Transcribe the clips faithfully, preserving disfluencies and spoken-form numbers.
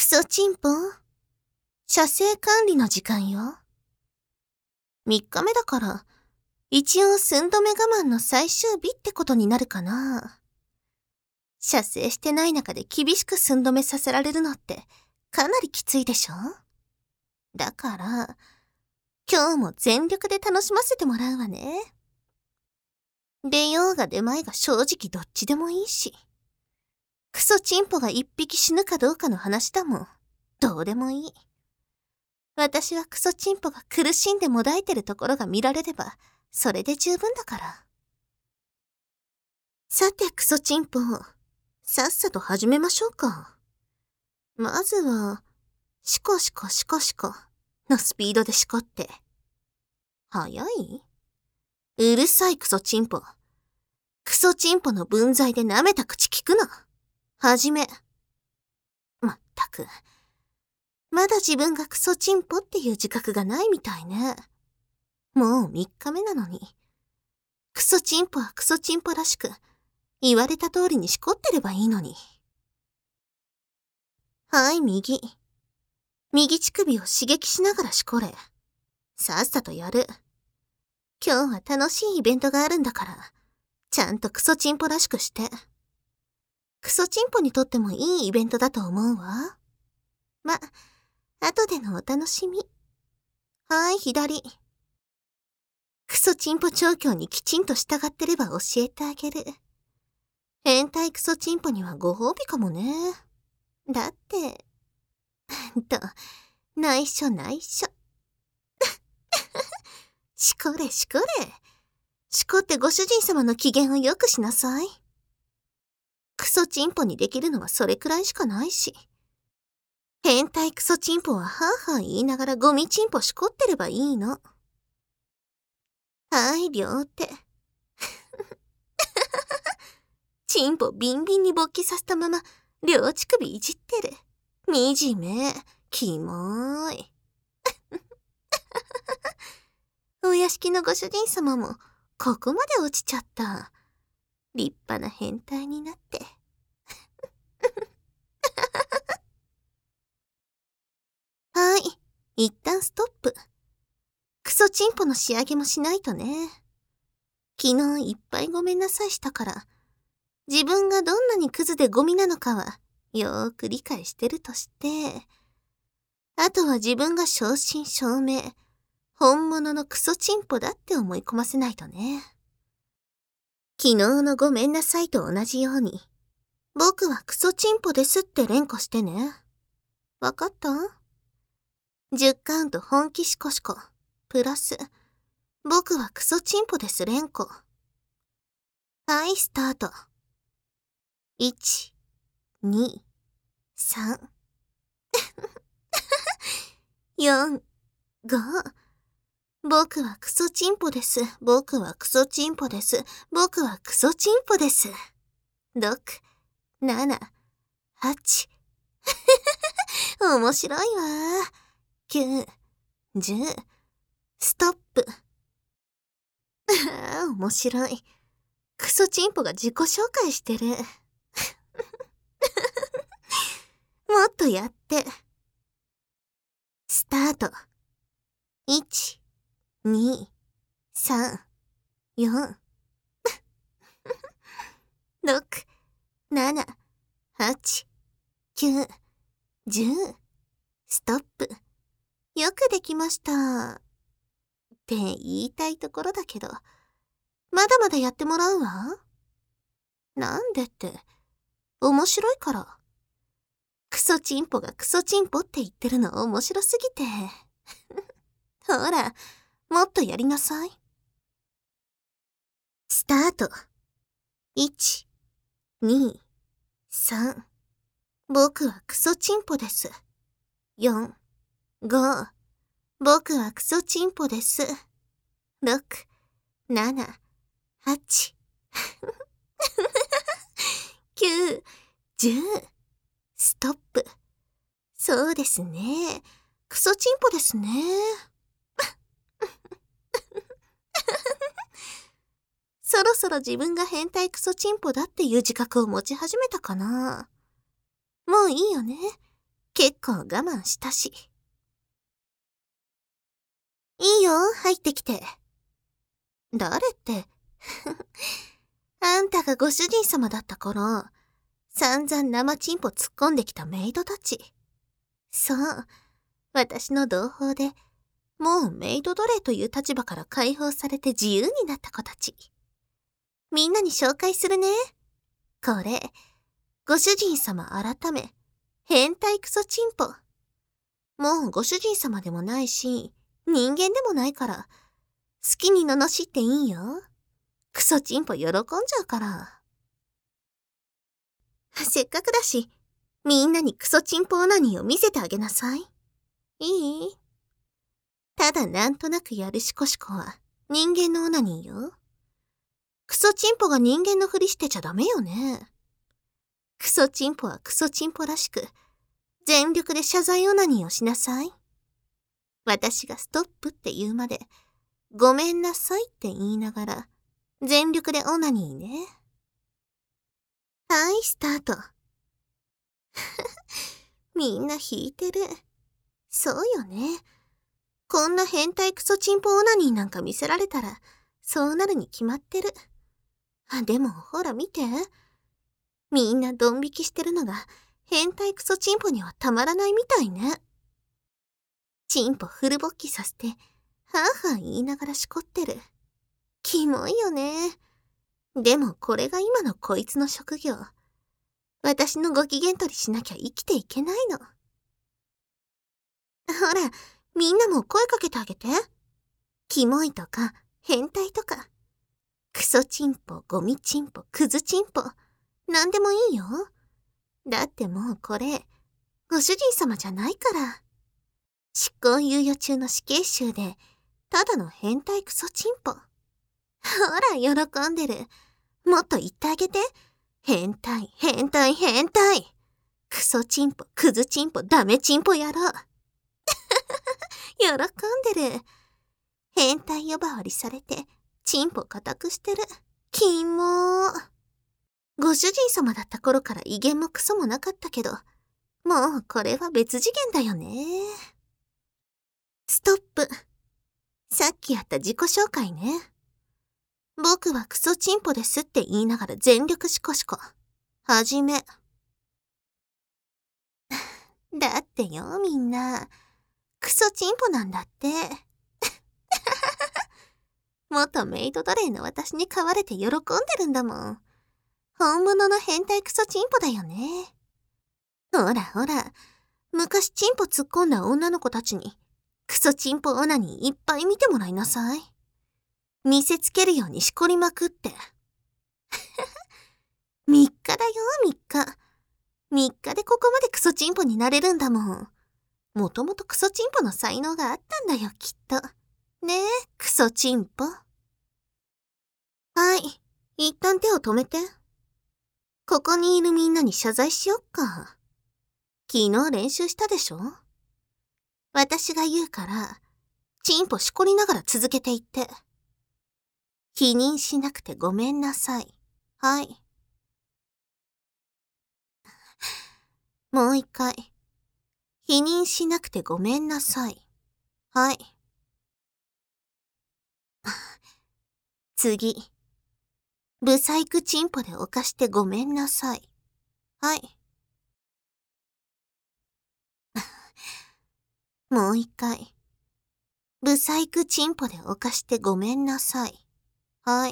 ソチンポ、射精管理の時間よ。みっかめだから、一応寸止め我慢の最終日ってことになるかな。射精してない中で厳しく寸止めさせられるのってかなりきついでしょ？だから、今日も全力で楽しませてもらうわね。出ようが出まいが正直どっちでもいいし。クソチンポが一匹死ぬかどうかの話だもん。どうでもいい。私はクソチンポが苦しんでもだいてるところが見られれば、それで十分だから。さてクソチンポ、さっさと始めましょうか。まずは、シコシコシコシコのスピードでシコって。早いうるさいクソチンポ。クソチンポの分際で舐めた口聞くな。はじめ。まったく。まだ自分がクソチンポっていう自覚がないみたいね。もうみっかめなのに。クソチンポはクソチンポらしく、言われた通りにしこってればいいのに。はい、右。右乳首を刺激しながらしこれ。さっさとやる。今日は楽しいイベントがあるんだから、ちゃんとクソチンポらしくして。クソチンポにとってもいいイベントだと思うわ。ま、後でのお楽しみ。はい、左。クソチンポ調教にきちんと従ってれば教えてあげる。変態クソチンポにはご褒美かもね。だって、と、内緒内緒。しこれしこれ。しこってご主人様の機嫌を良くしなさい。クソチンポにできるのはそれくらいしかないし。変態クソチンポはハーハー言いながらゴミチンポしこってればいいの。はい、両手。チンポビンビンに勃起させたまま、両乳首いじってる。惨め。キモーい。お屋敷のご主人様も、ここまで落ちちゃった。立派な変態になって。はい、一旦ストップ。クソチンポの仕上げもしないとね。昨日いっぱいごめんなさいしたから、自分がどんなにクズでゴミなのかは、よーく理解してるとして、あとは自分が正真正銘、本物のクソチンポだって思い込ませないとね。昨日のごめんなさいと同じように、僕はクソチンポですって連呼してね。わかった？ じゅう カウント本気シコシコ、プラス、僕はクソチンポです連呼。はい、スタート。いち、に、さん、よん、ご、僕はクソチンポです。僕はクソチンポです。僕はクソチンポです。ろく、なな、はち。面白いわ。きゅう、じゅう。ストップ。ああ、面白い。クソチンポが自己紹介してる。もっとやって。スタート。いち、に、さん、よん、ろく、なな、はち、きゅう、じゅう。ストップ。よくできました。って言いたいところだけど、まだまだやってもらうわ。なんでって、面白いから。クソチンポがクソチンポって言ってるの面白すぎて。ほら、もっとやりなさい。スタート。いち、に、さん。僕はクソチンポです。よん、ご。僕はクソチンポです。ろく、なな、はち。きゅう、じゅう。ストップ。そうですね。クソチンポですね。そろそろ自分が変態クソチンポだっていう自覚を持ち始めたかな。もういいよね。 結構我慢したし。いいよ、入ってきて。誰って。あんたがご主人様だった頃、散々生チンポ突っ込んできたメイドたち。そう、私の同胞で、もうメイド奴隷という立場から解放されて自由になった子たち。みんなに紹介するね。これ、ご主人様改め、変態クソチンポ。もうご主人様でもないし、人間でもないから、好きに罵っていいよ。クソチンポ喜んじゃうから。せっかくだし、みんなにクソチンポオナニーを見せてあげなさい。いい？ただなんとなくやるシコシコは人間のオナニーよ。クソチンポが人間のふりしてちゃダメよね。クソチンポはクソチンポらしく、全力で謝罪オナニーをしなさい。私がストップって言うまで、ごめんなさいって言いながら、全力でオナニーね。はい、スタート。みんな引いてる。そうよね。こんな変態クソチンポオナニーなんか見せられたら、そうなるに決まってる。あ、でもほら見て。みんなドン引きしてるのが、変態クソチンポにはたまらないみたいね。チンポフル勃起させて、はぁはぁ言いながらしこってる。キモいよね。でもこれが今のこいつの職業。私のご機嫌取りしなきゃ生きていけないの。ほら、みんなも声かけてあげて。キモいとか、変態とか。クソチンポ、ゴミチンポ、クズチンポ。なんでもいいよ。だってもうこれ、ご主人様じゃないから。執行猶予中の死刑囚で、ただの変態クソチンポ。ほら、喜んでる。もっと言ってあげて。変態、変態、変態。クソチンポ、クズチンポ、ダメチンポ野郎。喜んでる。変態呼ばわりされて、チンポ固くしてる。キモー。ご主人様だった頃から威厳もクソもなかったけど、もうこれは別次元だよね。ストップ。さっきやった自己紹介ね。僕はクソチンポですって言いながら全力シコシコ。はじめ。だってよ、みんな。クソチンポなんだって。元メイド奴隷の私に飼われて喜んでるんだもん。本物の変態クソチンポだよね。ほらほら、昔チンポ突っ込んだ女の子たちに、クソチンポオナニーいっぱい見てもらいなさい。見せつけるようにしこりまくって。みっかだよ、みっか。みっかでここまでクソチンポになれるんだもん。もともとクソチンポの才能があったんだよ、きっと。ねえ、クソチンポ。はい、一旦手を止めて。ここにいるみんなに謝罪しよっか。昨日練習したでしょ？私が言うから、チンポしこりながら続けていって。否認しなくてごめんなさい。はい。もう一回。否認しなくてごめんなさい。はい。次。ブサイクチンポで犯してごめんなさい。はい。もう一回。ブサイクチンポで犯してごめんなさい。はい。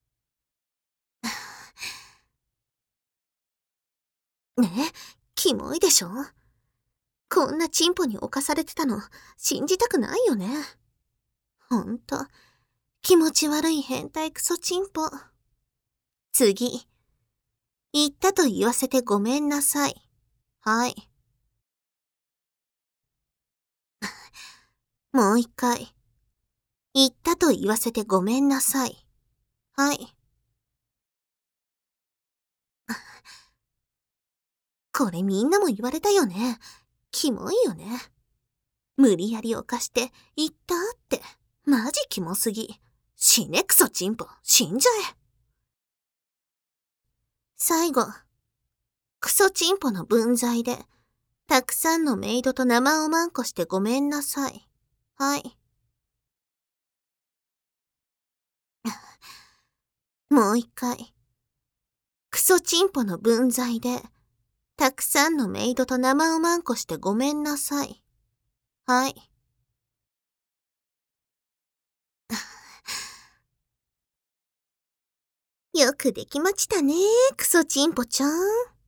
ねえ、キモいでしょ？こんなチンポに侵されてたの、信じたくないよね。ほんと、気持ち悪い変態クソチンポ。次。言ったと言わせてごめんなさい。はい。もう一回。言ったと言わせてごめんなさい。はい。これみんなも言われたよね。キモいよね。無理やり犯して、言ったって。マジキモすぎ。死ねクソチンポ。死んじゃえ。最後。クソチンポの分際で、 たくさんのメイドと生おまんこしてごめんなさい。はい。もう一回。クソチンポの分際で、たくさんのメイドと生おまんこしてごめんなさい。はい。よくできましたね、クソチンポちゃん。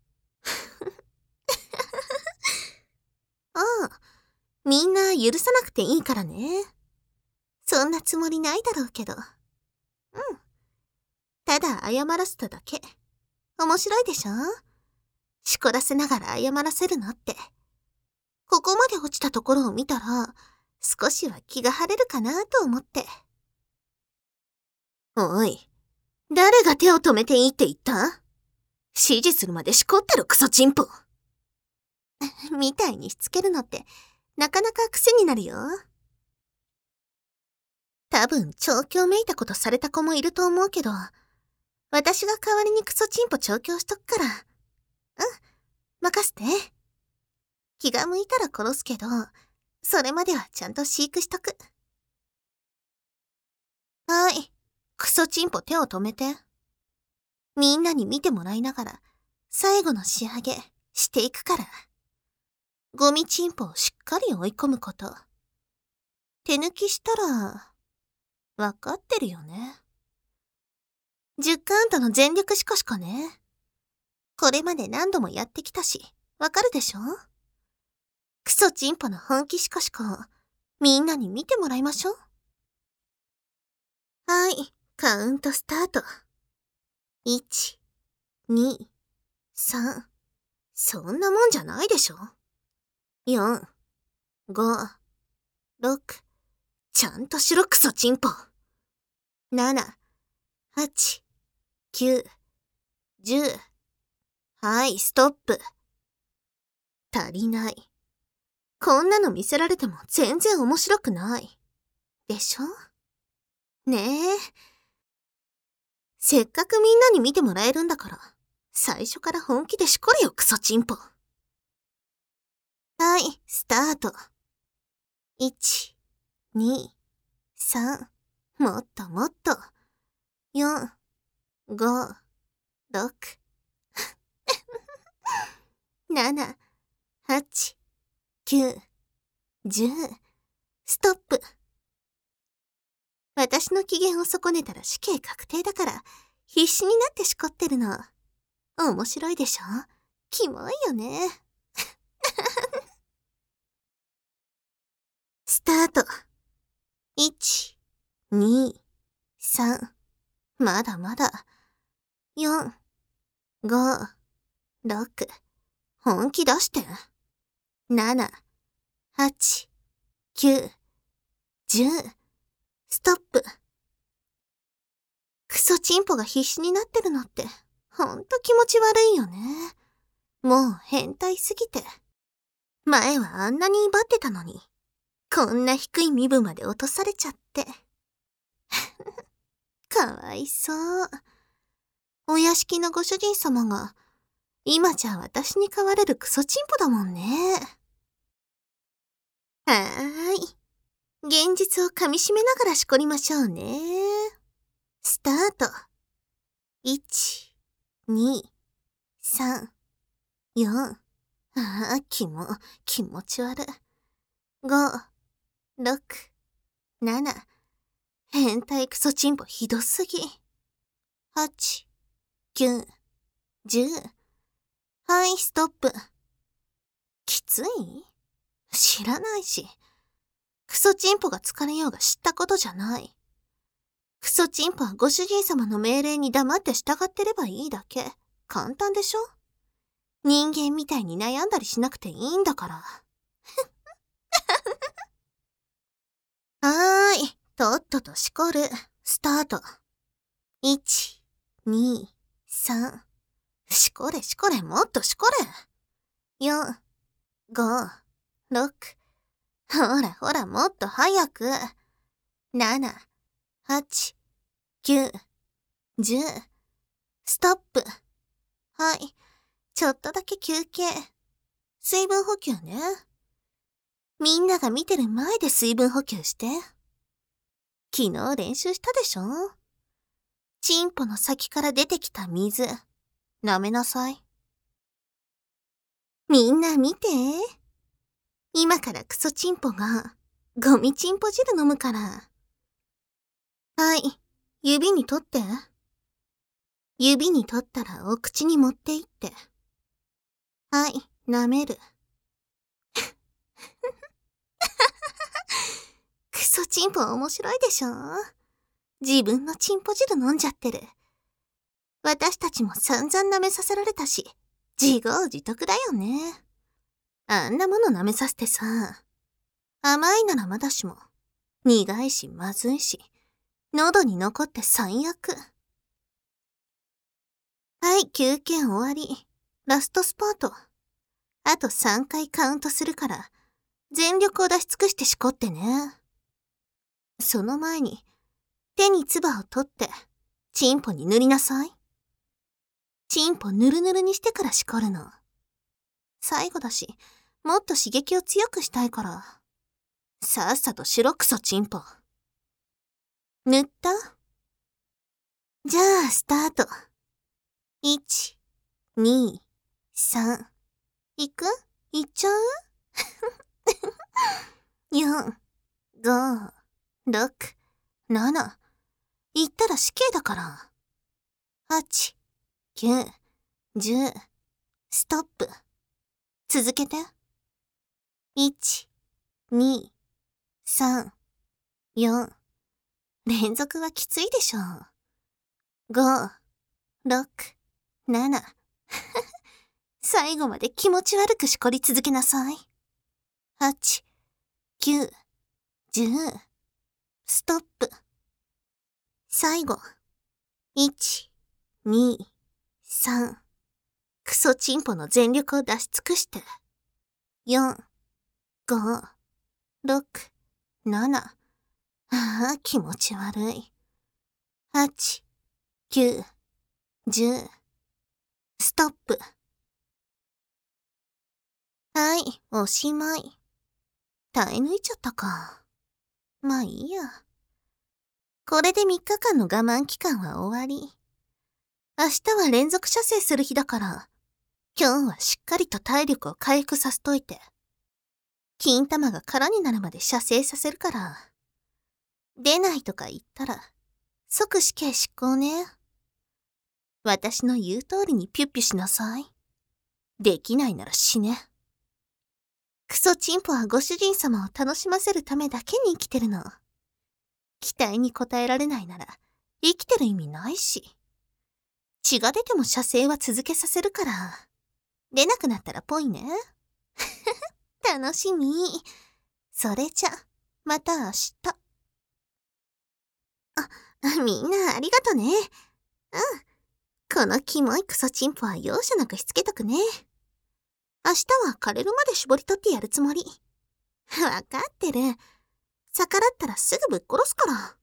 ああ、みんな許さなくていいからね。そんなつもりないだろうけど。うん。ただ謝らせただけ。面白いでしょ？しこらせながら謝らせるのって。ここまで落ちたところを見たら、少しは気が晴れるかなと思って。おい、誰が手を止めていいって言った？指示するまでしこってろクソチンポ。みたいにしつけるのって、なかなか癖になるよ。多分、調教めいたことされた子もいると思うけど、私が代わりにクソチンポ調教しとくから。うん、任せて。気が向いたら殺すけど、それまではちゃんと飼育しとく。はい、クソチンポ手を止めて。みんなに見てもらいながら、最後の仕上げしていくから。ゴミチンポをしっかり追い込むこと。手抜きしたら、わかってるよね。じゅっカウントの全力シコシコね。これまで何度もやってきたし、わかるでしょ？クソチンポの本気シコシコ、みんなに見てもらいましょう。はい、カウントスタート。いち、に、さん。そんなもんじゃないでしょ？よん、ご、ろく。ちゃんとしろクソチンポ。なな、はち、きゅう、じゅう。はい、ストップ。足りない。こんなの見せられても全然面白くない。でしょ？ねえ。せっかくみんなに見てもらえるんだから、最初から本気でしこれよクソチンポ。はい、スタート。いち、に、さん。もっともっと。よん、ご、ろく。なな、はち、きゅう、じゅう。ストップ。私の機嫌を損ねたら死刑確定だから、必死になってしこってるの。面白いでしょ？キモいよね。スタート。いち、に、さん。まだまだ。よん、ご、ろく。本気出して。なな、はち、きゅう、じゅう。ストップ。クソチンポが必死になってるのって、ほんと気持ち悪いよね。もう変態すぎて。前はあんなに威張ってたのに、こんな低い身分まで落とされちゃって。かわいそう。お屋敷のご主人様が、今じゃ私に飼われるクソチンポだもんね。はーい。現実を噛み締めながらしこりましょうね。スタート。いち、に、さん、よん。ああ、気も、気持ち悪い。ご、ろく、なな。変態クソチンポひどすぎ。はち、きゅう、じゅう。はい、ストップ。きつい？知らないし。クソチンポが疲れようが知ったことじゃない。クソチンポはご主人様の命令に黙って従ってればいいだけ。簡単でしょ？人間みたいに悩んだりしなくていいんだから。はーい。とっととしこる。スタート。いち、に、さん。しこれしこれ、もっとしこれ。よん、ご、ろく。ほらほら、もっと早く。なな、はち、きゅう、じゅう。ストップ。はい。ちょっとだけ休憩。 水分補給ね。みんなが見てる前で水分補給して。昨日練習したでしょ？チンポの先から出てきた水、舐めなさい。みんな見て。今からクソチンポが、ゴミチンポ汁飲むから。はい、指に取って。指に取ったらお口に持っていって。はい、舐める。クソチンポ面白いでしょ？自分のチンポ汁飲んじゃってる。私たちも散々舐めさせられたし、自業自得だよね。あんなもの舐めさせてさ、甘いならまだしも、苦いしまずいし、喉に残って最悪。はい、休憩終わり。ラストスパート。あとさんかいカウントするから、全力を出し尽くしてしこってね。その前に、手に唾を取って、チンポに塗りなさい。チンポぬるぬるにしてからしこるの。最後だし、もっと刺激を強くしたいから。さっさとしろクソチンポ。塗った？じゃあ、スタート。いち、に、さん。いく？いっちゃう？よん、ご、ろく、なな。いったら死刑だから。はち、きゅう、じゅう。ストップ。続けて。いち、に、さん、よん。連続はきついでしょ。ご、ろく、なな。最後まで気持ち悪くしこり続けなさい。はち、きゅう、じゅう。ストップ。最後。いち、に、さん。クソチンポの全力を出し尽くして。よん、ご、ろく、なな。ああ、気持ち悪い。はち、きゅう、じゅう。ストップ。はい、おしまい。耐え抜いちゃったか。まあいいや。これでみっかかんの我慢期間は終わり。明日は連続射精する日だから、今日はしっかりと体力を回復させといて。金玉が空になるまで射精させるから。出ないとか言ったら、即死刑執行ね。私の言う通りにピュッピュしなさい。できないなら死ね。クソチンポはご主人様を楽しませるためだけに生きてるの。期待に応えられないなら生きてる意味ないし。血が出ても射精は続けさせるから。出なくなったらぽいね。楽しみ。それじゃ、また明日。あ、みんなありがとね。うん。このキモいクソチンポは容赦なくしつけとくね。明日は枯れるまで絞り取ってやるつもり。わかってる。逆らったらすぐぶっ殺すから。